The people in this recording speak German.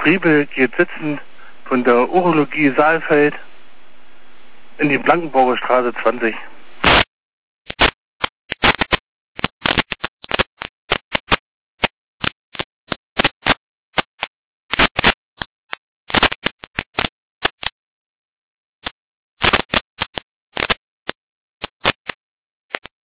Friebel geht sitzend von der Urologie Saalfeld in die Blankenburger Straße 20.